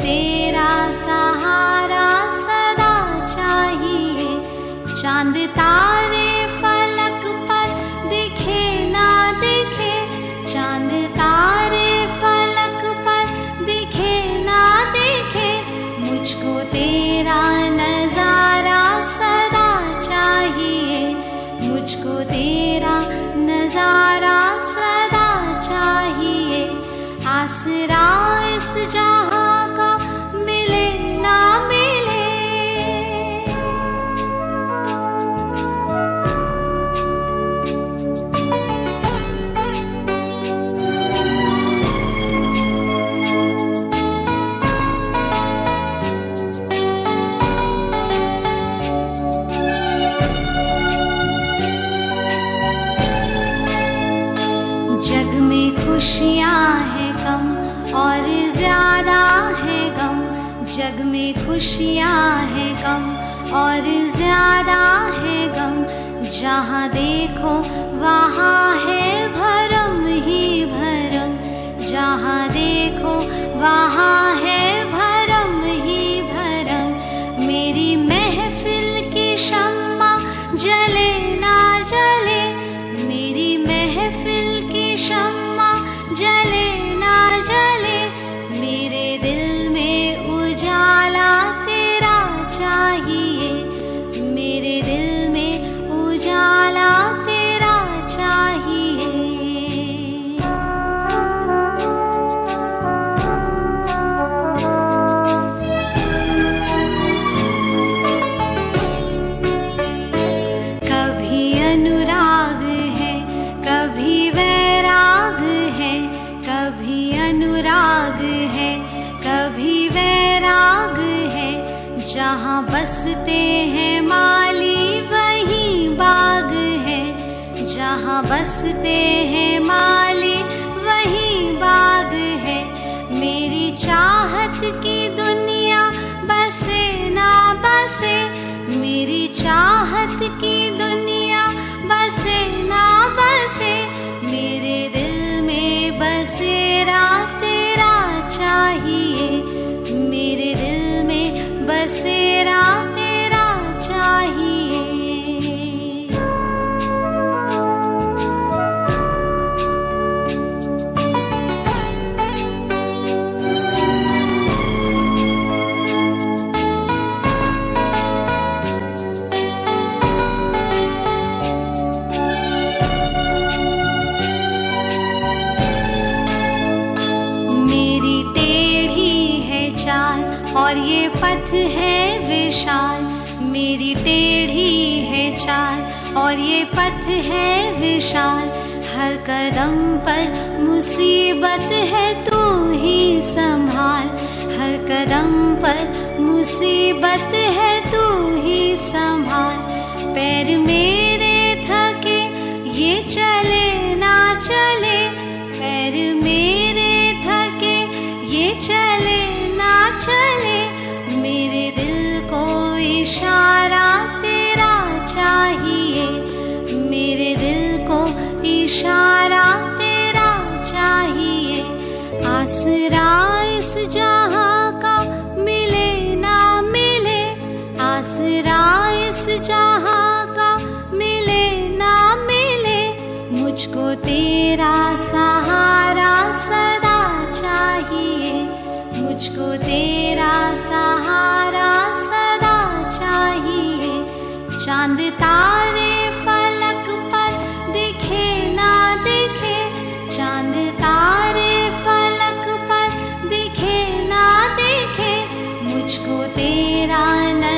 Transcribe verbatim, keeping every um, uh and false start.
तेरा सहारा सदा चाहिए। चांद तारे फलक पर दिखे ना दिखे, चांद तारे फलक पर दिखे ना दिखे, मुझको तेरा नजारा सदा चाहिए। मुझको तेरा नजारा सदा चाहिए। आसरा इस जहां का मिले ना मिले, जग में खुशियाँ है कम और ज्यादा है गम, जग में खुशियाँ है कम और ज्यादा है गम, जहाँ देखो वहाँ है भरम ही भरम, जहाँ देखो वहाँ है भरम ही भरम। मेरी महफिल की शम्मा जले ना जले, मेरी महफिल की शम्मा जले ना जले, मेरे दिल में उजाला तेरा चाहिए। मेरे दिल में उजाला तेरा चाहिए। कभी अनुराग है कभी वैराग है, कभी अनुराग है कभी वैराग है, जहाँ बसते हैं माली वहीं बाग है, जहाँ बसते हैं माली वहीं बाग है। मेरी चाहत की दुनिया बसे ना बसे, मेरी चाहत की दुनिया बसे ना बसे, मेरे दिल में बसेरा तेरा चाहिए। मेरे दिल में बसेरा तेरा चाहिए। मेरी टेढ़ी है चाल और ये पथ है विशाल, मेरी टेढ़ी है चाल और ये पथ है विशाल, हर कदम पर मुसीबत है तू ही संभाल, हर कदम पर मुसीबत है तू ही संभाल। पैर मेरे थके ये चले ना चले, पैर मेरे थके ये चले ना चले, मेरे दिल को इशारा तेरा चाहिए। मेरे दिल को इशारा तेरा चाहिए। आसरा इस जहां का मिले ना मिले, आसरा इस जहां का मिले ना मिले, मुझको तेरा सहारा सदा चाहिए। मुझको तेरा सहारा सदा चाहिए। चांद तारे फलक पर दिखे ना दिखे, चांद तारे फलक पर दिखे ना दिखे, मुझको तेरा